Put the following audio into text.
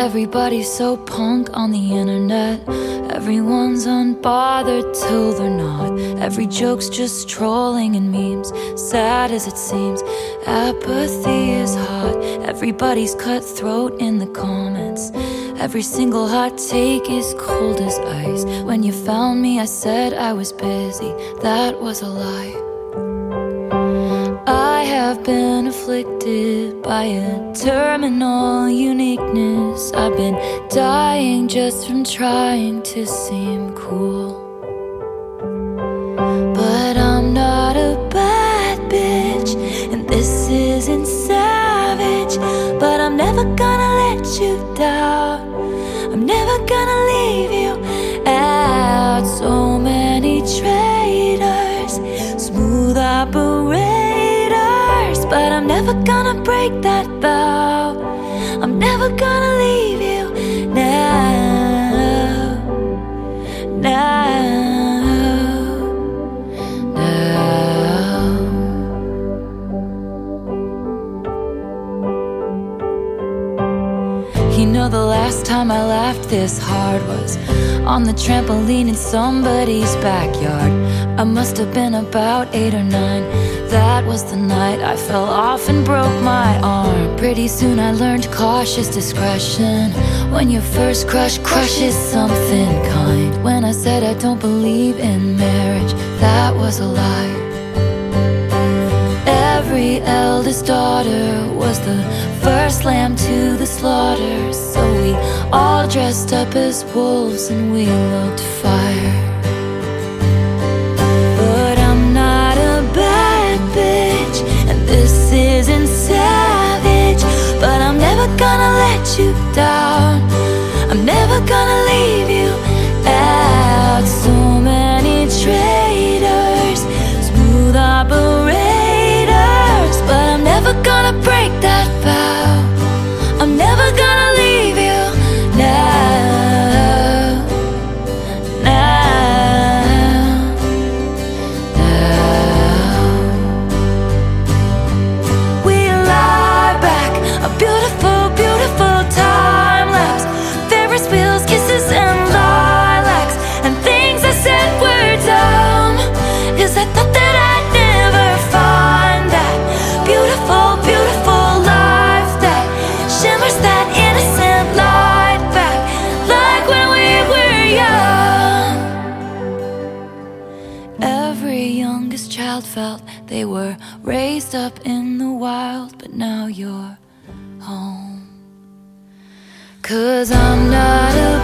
Everybody's so punk on the internet. Everyone's unbothered till they're not. Every joke's just trolling and memes, sad as it seems. Apathy is hot. Everybody's cutthroat in the comments. Every single hot take is cold as ice. When you found me, I said I was busy. That was a lie. I have been afflicted by a terminal uniqueness. I've been dying just from trying to seem cool. But I'm not a bad bitch, and this isn't savage. But I'm never gonna let you down. I'm never gonna leave you out. So many traitors, smooth operators, but I'm never gonna break that vow. I'm never gonna leave you now, now, now. You know, the last time I laughed this hard was on the trampoline in somebody's backyard. I must have been about 8 or 9. That was the night I fell off and broke my arm. Pretty soon I learned cautious discretion. When your first crush crushes something kind. When I said I don't believe in marriage, that was a lie. Every eldest daughter was the first lamb to the slaughter. So we all dressed up as wolves and we looked fire. But I'm not a bad bitch, and this isn't savage. But I'm never gonna let you down. I'm never gonna leave you out. So many traitors, smooth operators, but I'm never gonna break that vow. I'm never gonna leave you now, now, now. We lie back, a beautiful, beautiful time lapse. Ferris wheels, kisses and lilacs, and things I said were dumb, 'cause I thought that I'd never find that beautiful, beautiful life that shimmers that innocent light back, like when we were young. Every youngest child felt they were raised up in the wild, but now you're home. 'Cause I'm not a